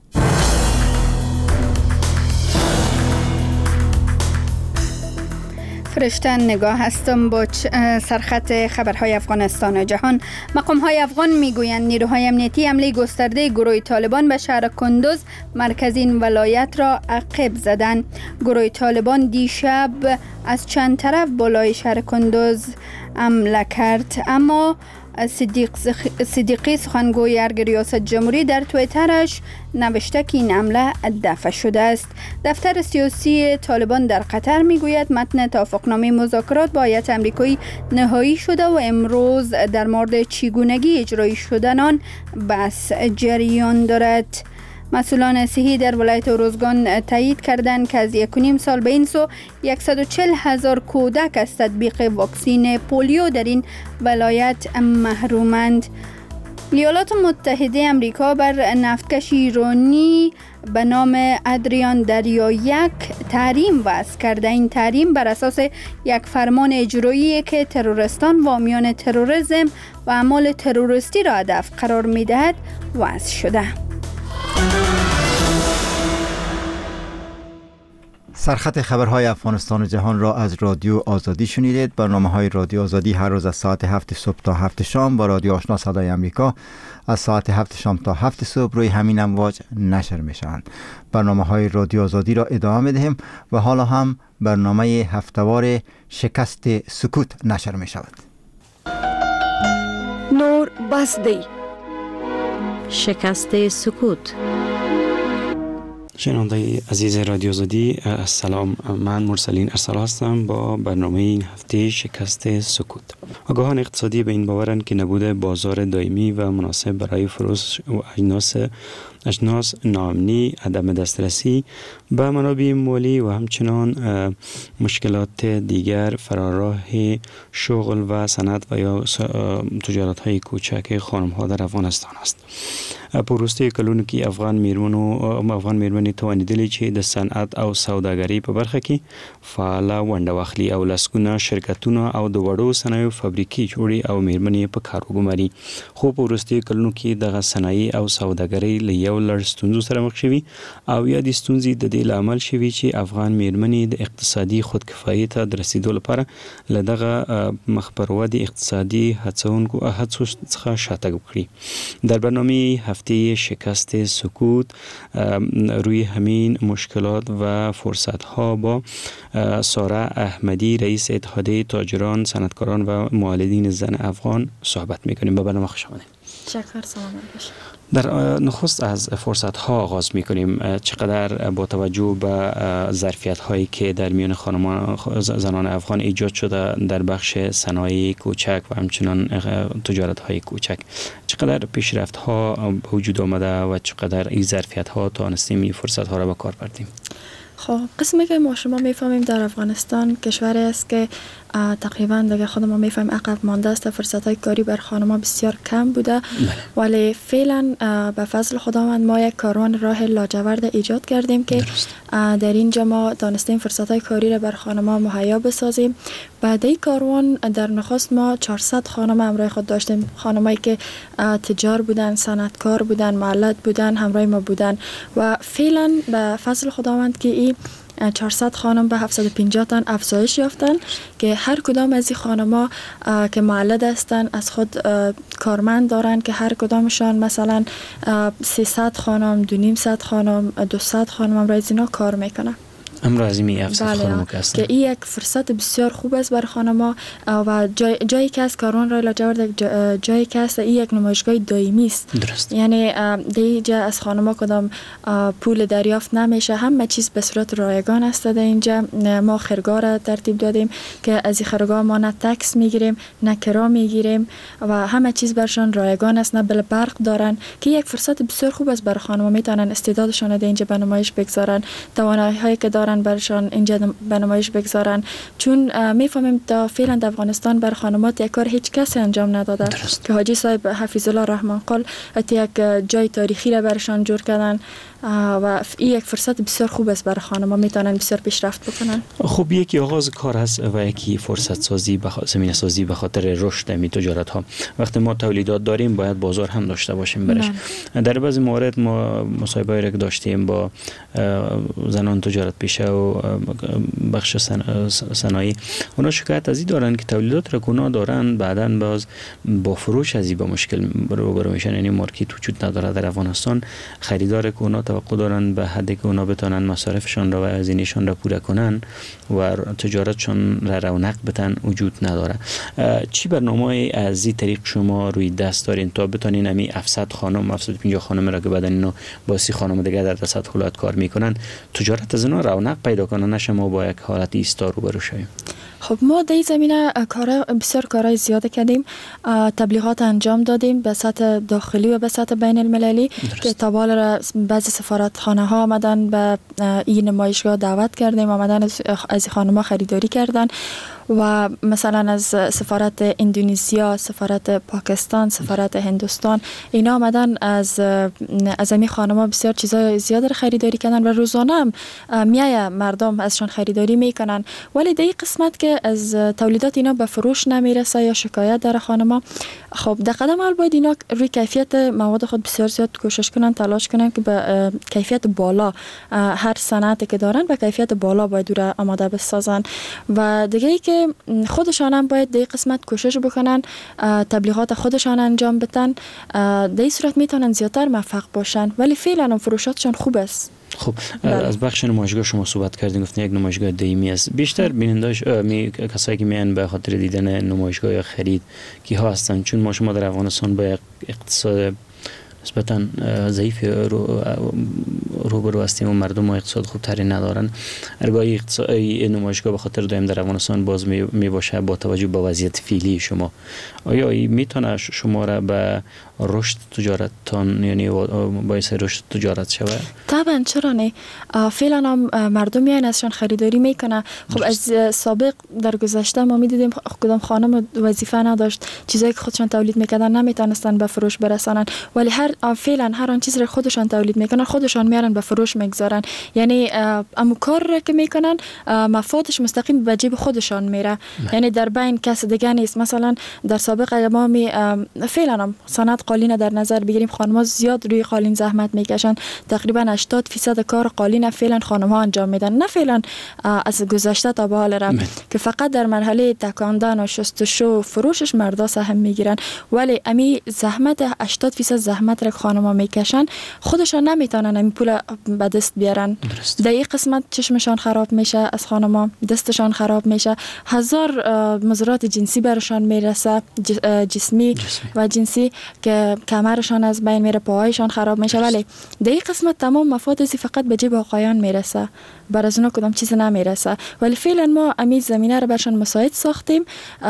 فرشته نگاه هستم با سرخط خبرهای افغانستان و جهان. مقام‌های افغان میگویند نیروهای امنیتی حمله گسترده گروه طالبان به شهر کندوز مرکز این ولایت را عقب زدند. گروه طالبان دیشب از چند طرف بالای شهر کندوز حمله کرد، اما صدیق صدیقی سخنگوی ارگ ریاست جمهوری در توییترش نوشته که این حمله دفع شده است. دفتر سیاسی طالبان در قطر میگوید متن توافقنامه مذاکرات با هیئت آمریکایی نهایی شده و امروز در مورد چگونگی اجرایی شدن آن بحث جریان دارد. مسئولان صحی در ولایت اروزگان تایید کردند که از یک و نیم سال به این سو صد و چهل هزار کودک از تطبیق واکسین پولیو در این ولایت محرومند. ایالات متحده امریکا بر نفتکش ایرانی به نام ادریان دریا یک تحریم وضع کرده. این تحریم بر اساس یک فرمان اجرایی که ترورستان و حامیان تروریسم و اعمال تروریستی را هدف قرار می‌دهد وضع شده. سرخط خبرهای افغانستان و جهان را از رادیو آزادی شنیدید. برنامه های رادیو آزادی هر روز از ساعت هفت صبح تا هفت شام با رادیو آشنا صدای امریکا از ساعت هفت شام تا هفت صبح روی همین امواج نشر می شوند. برنامه های رادیو آزادی را ادامه می دهیم و حالا هم برنامه هفتهوار شکست سکوت نشر می شود. نور بسدی شکست سکوت. شنونده عزیز رادیو آزادی، السلام. من مرسلین ارسال هستم با برنامه این هفته شکست سکوت. آگاهان اقتصادی به این باورند که نبود بازار دائمی و مناسب برای فروش و اجناس اجناس ناامنی، عدم دسترسی به منابع مالی و همچنان مشکلات دیگر فراراه شغل و صنعت و یا تجارت های کوچک خانم ها در افغانستان است. پروسته کلونه کې افغان میرمنو افغان میرمنې توانیدلې چې د صنعت او سوداګرۍ په برخه کې فعاله ونډه واخلي او لسګونه شرکتونه او د وړو صنایعو فابریکې جوړي او میرمنې په کار وګماري. خو پروسته کلونه کې دغه صنایع او سوداګرۍ له یو لړ ستونزو سره مخ شوي او یا د ستونزې د دې لامل شوي چې افغان میرمنې د اقتصادي خودکفایۍ ته د رسیدو لپاره له دغه مخ پر ودې اقتصادي هڅونکو هڅو څخه شاتګ وکړي. در برنامه هفته شکست سکوت روی همین مشکلات و فرصت ها با ساره احمدی رئیس اتحادیه تاجران، صنعتکاران و معالجین زن افغان صحبت میکنیم. به برنامه خوش آمدید. شکر، سلام علیکم. در نخست از فرصت ها آغاز می کنیم. چقدر با توجه به ظرفیت هایی که در میان خانمان زنان افغان ایجاد شده در بخش صنایع کوچک و همچنان تجارت های کوچک، چقدر پیشرفت ها وجود آمده و چقدر این ظرفیت ها تانستیم این فرصت ها را به کار بردیم؟ خب قسمی که ما شما میفهمیم در افغانستان کشوری است که تقریبا دیگه خود ما میفهمیم عقب مانده است. فرصت های کاری بر خانم‌ها بسیار کم بوده، ولی فعلا به فضل خداوند ما یک کاروان راه لاجورد ایجاد کردیم که در اینجا ما دانستیم فرصت های کاری را بر خانم‌ها مهیا بسازیم. بعد این کاروان در نخست ما چهارصد خانم همراه خود داشتیم، خانمایی که تجار بودن، صنعتکار بودن، معلد بودن، همراه ما بودن و فعلا به فضل خداوند که این چهارصد خانم به هفتصد و پنجاه تن افزایش یافتن که هر کدام از این خانم‌ها که معلد هستن از خود کارمند دارن که هر کدامشان مثلا سیصد خانم، دو نیم صد خانم، دویست خانم هم از اینا کار میکنن. امروز از این افصد بله خانم که هستن که این یک فرصت بسیار خوب است برای خانم‌ها و جای جایی که از کاروان رای لاجورد جا جایی که است این یک نمایشگاه دائمی است. درست. یعنی دیگه از خانم‌ها کدام پول دریافت نمیشه، همه چیز به صورت رایگان است. در اینجا ما خرگاه را ترتیب دادیم که از این خرگاه ما نه تکس میگیریم نه کرا میگیریم و همه چیز برشان رایگان است، نه بل برق دارن که یک فرصت بسیار خوب است برای خانم‌ها، میتونن استعدادشان در اینجا به نمایش بگذارن، توانایی‌هایی که دارن برشان اینجا به نمایش بگذارن. چون میفهمیم تا فعلا در افغانستان بر خانمات یک کار هیچ کسی انجام نداده درست. که حاجی صاحب حفیظ الله رحمان قال یک جای تاریخی را برشان جور کردن و این یک فرصت بسیار خوب است برای خانم‌ها، میتونن بسیار پیشرفت بکنن. خب یکی آغاز کار هست و یکی فرصت سازی به زمینه سازی به خاطر رشد می تجارت ها. وقتی ما تولیدات داریم باید بازار هم داشته باشیم برش. در بعضی موارد ما مصاحبه را داشتیم با زنان تجارت پیشه و بخش صنایع، اونا شکایت از این دارن که تولیدات را اونا دارن بعداً باز با فروش از این با مشکل روبرو میشن، یعنی مارکت وجود نداره در افغانستان. خریدار که اونا توقع دارن به حدی که اونا بتونن مصارفشان را و هزینه‌شان را پوره کنن و تجارتشان را رونق بدن وجود نداره. چی برنامه از این طریق شما روی دست دارین تا بتونین امی هفتصد خانم هفتصد و پنجاه خانم را که بعدن اینو با سی خانم دیگه در دست ولایت کار میکنن تجارت از اینا رونق پیدا کنه، نه شما با یک حالت ایستا روبرو شویم؟ خب ما در این زمینه کار بسیار کارهای زیاد کردیم، تبلیغات انجام دادیم به سطح داخلی و به سطح بین المللی که تابال را بعضی سفارتخانه ها آمدن به این نمایشگاه دعوت کردیم، آمدن از خانم‌ها خریداری کردن و مثلا از سفارت اندونزیا، سفارت پاکستان، سفارت هندوستان اینا آمدن از از امی خانم‌ها بسیار چیزای زیاد را خریداری کردن و روزانه هم میای مردم ازشان خریداری میکنن. ولی در این قسمت که از تولیدات اینا به فروش نمیرسه یا شکایت داره خانم‌ها، خب در قدم اول باید اینا روی کیفیت مواد خود بسیار زیاد کوشش کنن، تلاش کنن که به کیفیت بالا هر صنعتی که دارن به کیفیت بالا باید را آماده بسازن و دیگه ای که خودشان هم باید در قسمت کوشش بکنن، تبلیغات خودشان انجام بدن، در این صورت میتونن زیادتر موفق باشن. ولی فعلا فروشاتشان خوب است. خب از بخش نمایشگاه شما صحبت کردین، گفتین یک نمایشگاه دائمی است. بیشتر بیننداش می کسایی که میان به خاطر دیدن نمایشگاه یا خرید کی ها هستن؟ چون ما شما در افغانستان با یک اقتصاد نسبتاً ضعیف رو روبرو هستیم و مردم اقتصاد خوب تری ندارن. ارگاهی اقتصادی نمایشگاه به خاطر دائم در افغانستان باز می باشه با توجه به وضعیت فعلی شما، آیا این میتونه شما را به رشد تجارتتان یعنی باعث رشد تجارت شود؟ طبعا چرا نه، فعلا هم مردم میان ازشان خریداری میکنه. خب از سابق در گذشته ما میدیدیم کدام خانم وظیفه نداشت، چیزایی که خودشان تولید میکردن نمیتونستن به فروش برسانن، ولی هر فعلا هر آن چیزی رو خودشان تولید میکنن خودشان میارن به فروش میگذارن. یعنی امو کار را که میکنن مفادش مستقیم به جیب خودشان میره، یعنی در بین کس دیگه نیست. مثلا در سابق ما می فعلا هم صنعت قالین در نظر بگیریم، خانم‌ها زیاد روی قالین زحمت میکشن، تقریبا هشتاد درصد کار قالین فعلا خانم‌ها انجام میدن، نه فعلا از گذشته تا به حال را که فقط در مرحله تکاندن و شستشو فروشش مردا سهم میگیرن، ولی امی زحمت هشتاد درصد زحمت را خانم‌ها میکشن خودشان نمیتونن امی پول به دست بیارن. در این قسمت چشمشان خراب میشه، از خانم‌ها دستشان خراب میشه، هزار مضرات جنسی برشان میرسه، جسمی و جنسی که کمرشان از بین میره، پاهایشان خراب میشه. ولی در این قسمت تمام مفاد فقط به جیب آقایان میرسه، بر از اونا کدام چیز نمیرسه. ولی فعلا ما امی زمینه رو برشان مساعد ساختیم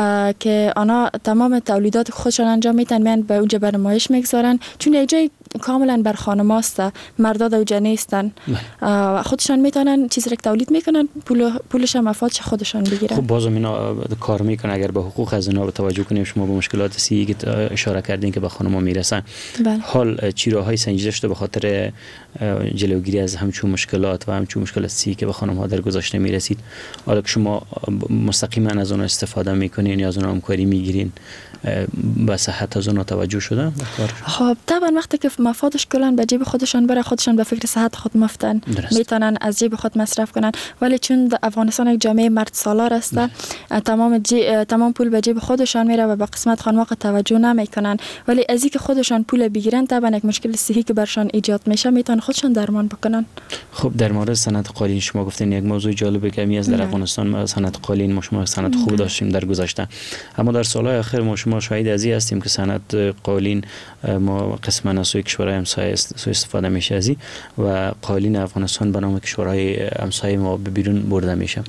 که آنها تمام تولیدات خودشان انجام میتن، میان به اونجا به نمایش میگذارن، چون یک جای کاملا بر خانم‌هاست، مردا دوجا نیستن، خودشان میتونن چیزی رو تولید میکنن، پول پولش هم مفادش خودشان بگیرن. خب بازم اینا کار میکنن. اگر به حقوق از اینا توجه کنیم، شما به مشکلات سی که اشاره کردین که به خانم‌ها میرسن، حال چی راههای سنجیده شده به خاطر جلوگیری از همچون مشکلات و همچون مشکلات سی که به خانم‌ها در گذشته میرسید؟ حالا که شما مستقیما از اون استفاده میکنین یا از اون همکاری میگیرین، به صحت از اونها توجه شده؟ خب طبعا وقتی که مفادش کلان به جیب خودشان بره، خودشان به فکر صحت خود مفتن، میتونن از جیب خود مصرف کنن. ولی چون افغانستان یک جامعه مرد سالار است، تمام جی... تمام پول به جیب خودشان میره و به قسمت خانواق توجه نمیکنن. ولی از اینکه خودشان پول بگیرن، طبعا یک مشکل صحی که برشان ایجاد میشه، میتونن خودشان درمان بکنن. خب در مورد صنعت قالین شما گفتین یک موضوع جالب کمی از در افغانستان صنعت قالین ما شما صنعت خوب داشتیم در گذشته، اما در سالهای اخیر ما شما شاهد از این هستیم که صنعت قالین ما قسما از سوی کشورهای همسایه سوء استفاده میشه از و قالین افغانستان به نام کشورهای همسایه ما به بیرون برده میشه.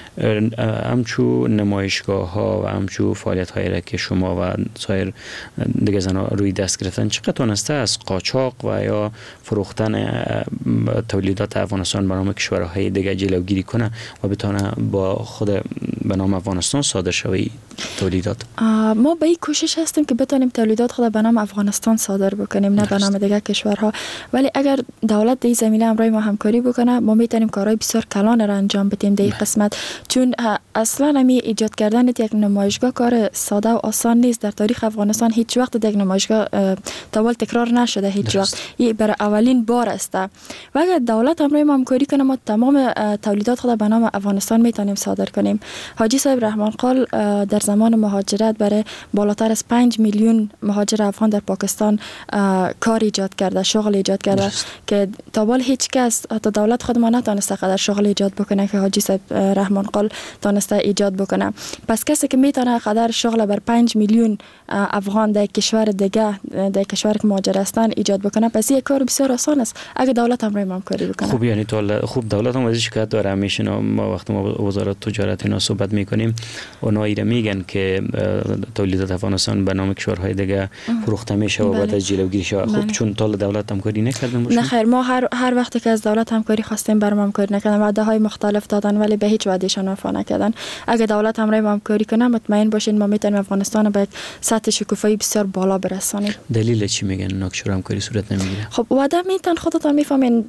همچو نمایشگاه ها و همچو فعالیت هایی را که شما و سایر دیگه زنا روی دست گرفتن، چقدر تونسته از قاچاق و یا فروختن تولیدات افغانستان به نام کشورهای دیگه جلوگیری کنه و بتونه با خود به نام افغانستان صادر شوی تولیدات؟ ما به این کوشش هستیم که بتونیم تولیدات خود به نام افغانستان صادر بکنیم، نه به نام دیگه کشورها. ولی اگر دولت در این زمینه همراه ما همکاری بکنه، ما میتونیم کارهای بسیار کلان را انجام بدیم در این قسمت. چون اصلا همی ایجاد کردن یک نمایشگاه کار ساده و آسان نیست. در تاریخ افغانستان هیچ وقت یک نمایشگاه تاول تکرار نشده، هیچ وقت. این برای اولین بار است. و اگر دولت همراه ما همکاری کنه، ما تمام تولیدات خود به نام افغانستان میتونیم صادر کنیم. حاجی صاحب رحمان قال در زمان مهاجرت برای بالاتر از پنج میلیون مهاجر افغان در پاکستان کار ایجاد کرده، شغل ایجاد کرده دست. که تا بال هیچ کس، حتی دولت خود ما نتونسته قدر شغل ایجاد بکنه که حاجی صاحب رحمان قال تونسته ایجاد بکنه. پس کسی که میتونه قدر شغل بر پنج میلیون افغان در کشور دیگه، در کشور که مهاجر هستن ایجاد بکنه، پس یک کار بسیار آسان است اگه دولت همراه ما کاری بکنه. خوب، یعنی تو خوب دولت هم ازش شکایت داره همیشه. ما وقتی ما وزارت تجارت اینا صحبت میکنیم، اونا ایره میگن که تولیدات افغانستان به نام کشورهای دیگه فروخته میشه و بعد جلوگیری شه. خب چون تا دولت همکاری نکردن باشه؟ نه خیر، ما هر هر وقتی که از دولت همکاری خواستیم برام همکاری نکردن، وعده های مختلف دادن ولی به هیچ وعدهشان وفا نکردن. اگه دولت همراه ما همکاری کنه، مطمئن باشین ما میتونیم افغانستان به سطح شکوفایی بسیار بالا برسانیم. دلیل چی میگن اونا که همکاری صورت نمیگیره؟ خب وعده میتن، خودتون میفهمین،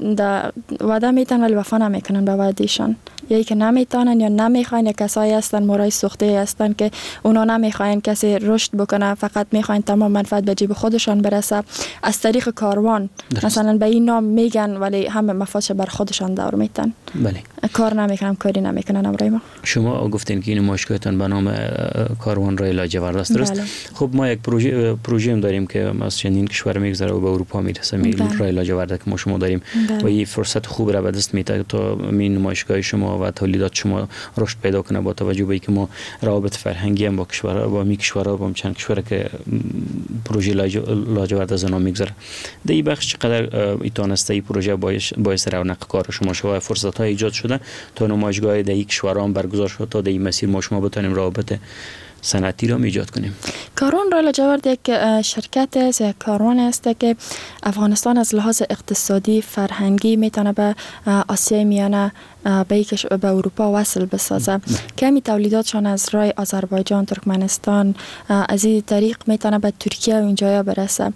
وعده میتن ولی وفا نمیکنن به وعدهشان. یا که نمیتونن یا نمیخواین، یا کسایی هستن مورای سوخته هستن که اونا نمیخواین کسی رشد بکنه، فقط میخواین تمام منفعت به جیب خودشان برسه از طریق کاروان. درست. مثلا به این نام میگن ولی همه مفادش بر خودشان دور میتن. بله. کار نمیکنن، کاری نمیکنن امرای ما. شما گفتین که این نمایشگاهتون به نام کاروان رای لاجورد است، درست؟ بله. خب ما یک پروژه پروژه هم داریم که از چندین کشور میگذره و به اروپا میرسه، میل رای لاجورد که ما شما داریم. بله. و این فرصت خوب را به دست میده تا این نمایشگاه شما و تولیدات شما رشد پیدا کنه، با توجه به اینکه ما روابط فرهنگی هم با کشورها با می کشورها با چند کشور که پروژه لاجورد از نام میگذره. در این بخش چقدر ایتونسته این پروژه باعث باعث رونق کار شما شما فرصت های ایجاد شده تا نمایشگاه در این کشورها هم برگزار شد تا در این مسیر ما شما بتونیم روابط صنعتی را ایجاد کنیم؟ کاروان رای لاجورد یک شرکت است، یک کاروان است که افغانستان از لحاظ اقتصادی فرهنگی میتونه به آسیای میانه به به اروپا وصل بسازه. کمی تولیداتشان از رای آذربایجان، ترکمنستان از این طریق میتونه به ترکیه و اینجایا برسه.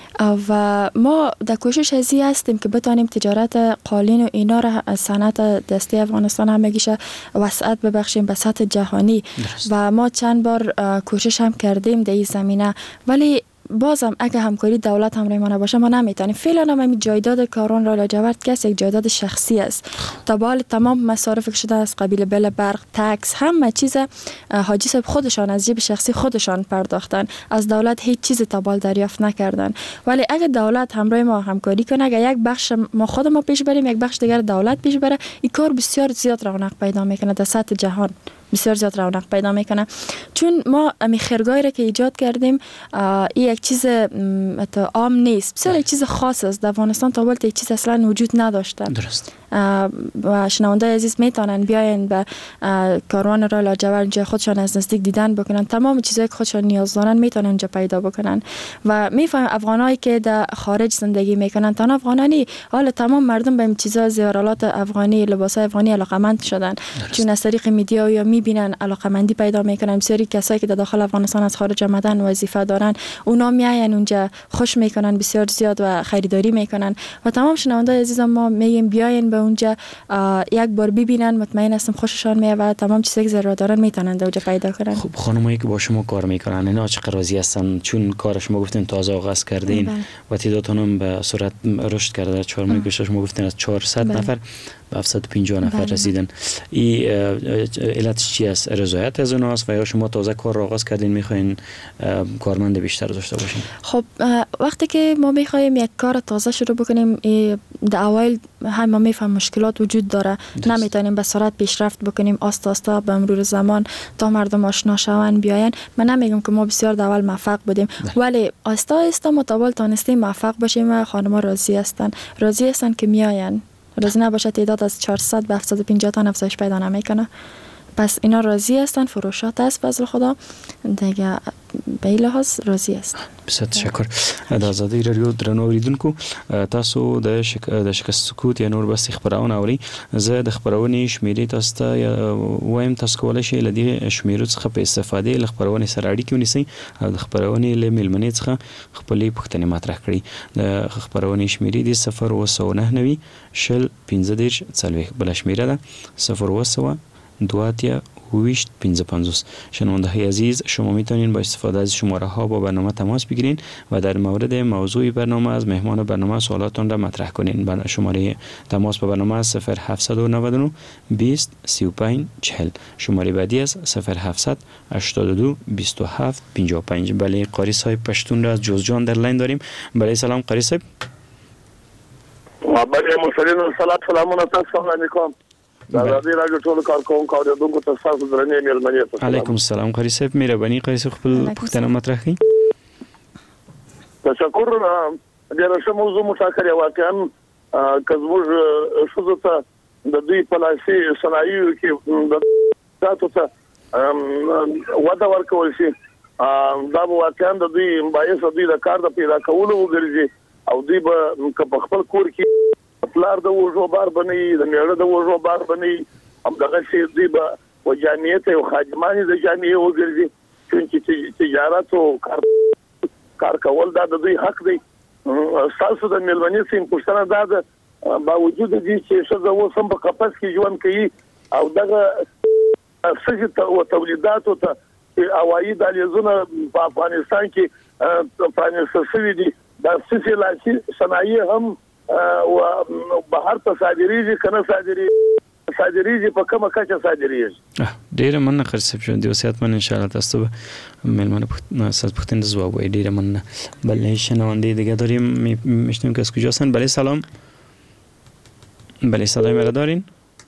و ما در کوشش ازی هستیم که بتانیم تجارت قالین و اینا را از صنعت دستی افغانستان هم میگیشه وسعت ببخشیم به سطح جهانی. درست. و ما چند بار کوشش هم کردیم در این زمینه، ولی بازم اگه همکاری دولت همراه ما نباشه ما نمیتونیم. فعلا هم همین جایداد کاروان رای لاجورد که یک جایداد شخصی است. تا بال تمام مصارف شده از قبیل بل برق، تکس، همه چیز حاجی صاحب خودشان از جیب شخصی خودشان پرداختن، از دولت هیچ چیز تا بال دریافت نکردن. ولی اگه دولت همراه ما همکاری کنه، اگه یک بخش ما خود ما پیش بریم، یک بخش دیگر دولت پیش بره، این کار بسیار زیاد رونق پیدا میکنه در سطح جهان، بسیار زیاد رونق پیدا میکنه. چون ما امی خرگاهی را که ایجاد کردیم این یک چیز عام نیست، بسیار یک چیز خاص است. در افغانستان تا وقت یک چیز اصلا وجود نداشته. درست. و شنونده عزیز میتونن بیاین به کاروان رای لاجورد جای خودشان از نزدیک دیدن بکنن، تمام چیزایی که خودشان نیاز دارن میتونن اونجا پیدا بکنن. و میفهم افغانایی که در خارج زندگی میکنن، تنها افغانانی، حالا تمام مردم به این چیزا، زیورالات افغانی، لباسای افغانی علاقمند شدن. درست. چون از طریق میدیا یا میبینن علاقمندی پیدا میکنن. بسیاری کسایی که در داخل افغانستان از خارج آمدن وظیفه دارن، اونا میاین اونجا خوش میکنن بسیار زیاد و خریداری میکنن. و تمام شنونده عزیزم ما میگیم بیاین به اونجا یک بار ببینن، مطمئن هستم خوششان میاد، تمام چیزی که ضرورت دارن میتونن اونجا پیدا کنن. خب خانمایی که با شما کار میکنن اینا چقدر راضی هستن؟ چون کار شما گفتین تازه آغاز کردین و تعدادتون هم به سرعت رشد کرده. در چهار ماه گذشته شما گفتین از چهارصد نفر به هفتصد و پنجاه نفر بله. رسیدن. این علتش چی است؟ رضایت از اوناست و یا شما تازه کار را آغاز کردین میخواین کارمند بیشتر داشته باشین؟ خب وقتی که ما میخوایم یک کار تازه شروع بکنیم، در اول هم ما میفهم مشکلات وجود داره، نمیتونیم به سرعت پیشرفت بکنیم، آستا آستا به مرور زمان تا مردم آشنا شون بیاین. من نمیگم که ما بسیار در اول موفق بودیم ده. ولی آستا آستا متوالی تانستیم موفق باشیم و خانم‌ها راضی هستن، راضی هستن که میاین. راضی نباشه تعداد از چهارصد به هفتصد و پنجاه تا افزایش پیدا نمیکنه. پس اینا راضی هستن، فروشات است فضل خدا دیگه، به این لحاظ راضی هستن. بسیار تشکر. د آزادۍ رادیو درنو اوریدونکو، تاسو د شک د شکست سکوت یا نور بس خبرونه اوري. زه د خبرونې شمیرې تاسو ته وایم، تاسو کولای شئ له دې شمیرو څخه په استفادې له خبرونې سره اړیکې ونیسئ او د خبرونې له میلمنې څخه خپلې پوښتنې مطرح کړئ. د خبرونې شمیرې د صفر اوه سوه نهه نوي شل پنځه دېرش څلوېښت، بله شمیره ده صفر اوه سوه دوه اتیا ویشت پنځه پنځوس. شنونده های عزیز، شما میتونین با استفاده از شماره ها با برنامه تماس بگیرین و در مورد موضوع برنامه از مهمان برنامه سوالاتون را مطرح کنین. شماره تماس با برنامه صفر هفتصد و نود و نه بیست سی و پنج چهل. شماره بعدی از صفر هفتصد هشتاد و دو بیست و هفت پنجاه و پنج. بله، قاری صاحب پشتون را از جوزجان در لاین داریم. بله سلام قاری صاحب. بله مرسلین سلام سلامونه تاسو علیکم. د آزادۍ راډیو ټول کارکونکو اوریدونکو ته تاسو درنې مېلمنې ته علیکم السلام. قاری صاحب مهرباني قاری صاحب خپل پوښتنه مطرح کړئ. تشکر. ډېره ښه موضوع مطرح واقعا که زموږ ښځو ته د دوی په لاسي صنایعو کې د تاسو ته وده ورکول شي، دا به واقعا د دوی باعث دوی د کار د پیدا کولو وګرځي او دوی به په خپل کور کې پلار د وژو بار بنئ، د میړه د وژو بار بنئ، هم دغه شی دوی به و جامعیت او خادمانې د جامعې وګرځي. چې تجارت او کار کار کول دا د دوی حق دی. تاسو د میلمنې سیم پوښتنه دا ده، باوجود دې چې ښځه اوس هم په قفس کې ژوند کوي او دغه ښځې او تولیداتو ته هوایي دهلیزونه په افغانستان کې پرانیستل شوي دي، دا څه لاسي صنایع هم و بهر ته صادریږي کنه صادریږي صادریږي په کومه کچه صادریږي. ډیره مننه خرڅ شو دی وصیت من ان شاء الله تاسو ملمنه پختن پختن جواب وای. ډیره مننه. بله شنونده دیگه داریم، میشنیم که از کجا هستن. بله سلام. بله صدای مرا دارین؟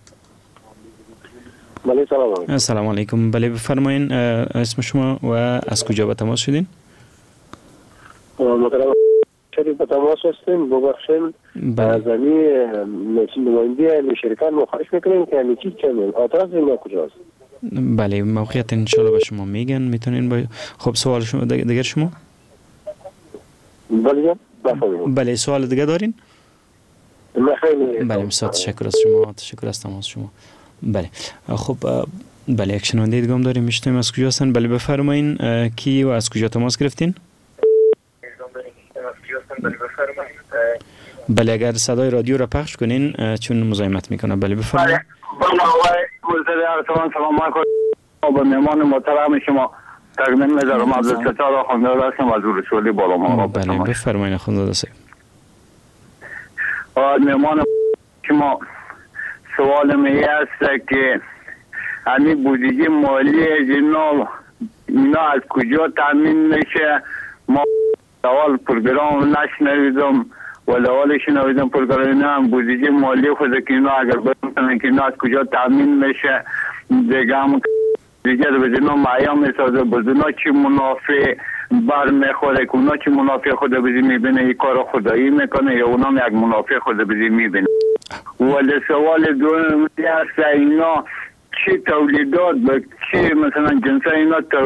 بله سلام. السلام علیکم. بله بفرمایین اسم شما و از کجا به تماس شدین؟ محترم شریف به تماس هستیم. ببخشید از امی نماینده شرکت مخالف میکنیم که امی چیز چمیم آتراز ما کجاست؟ بله موقعیت انشالله به شما میگن، میتونین با... خب سوال شما دیگر شما؟ بله بفرمایید. بله سوال دیگه دارین؟ خیلی بله بسیار تشکر از شما، تشکر از تماس شما. بله خب بله یک شنونده دیگه هم داریم، میشنیم از کجا هستن. بله بفرمایین کی و از کجا تماس گرفتین؟ بله اگر صدای رادیو را پخش کنین چون مزاحمت میکنه. بله بفرمایید. بله آقای وزیر ارسلان سلام علیکم. با مهمان محترم شما تقدیم می‌ذارم عبدالستار آخوندزاده هستم از رسولی بالا. بله بفرمایید آخوندزاده صاحب. آقای مهمان شما سوال می است که همین بودجه مالی اینا اینا از کجا تامین میشه؟ ما اول پروگرام نشنویدم ولی اول شنویدم پروگرام اینا هم بودجه مالی خود که اینا اگر بکنن که اینا از کجا تامین میشه دیگه هم دیگه به اینا معیا میسازه به اینا چی منافع بر میخوره که اونا چی منافع خود بزی میبینه این کار خدایی میکنه یا اونا یک منافع خود بزی میبینه. ولی سوال دومی هست اینا چی تولیدات به چی مثلا جنس اینا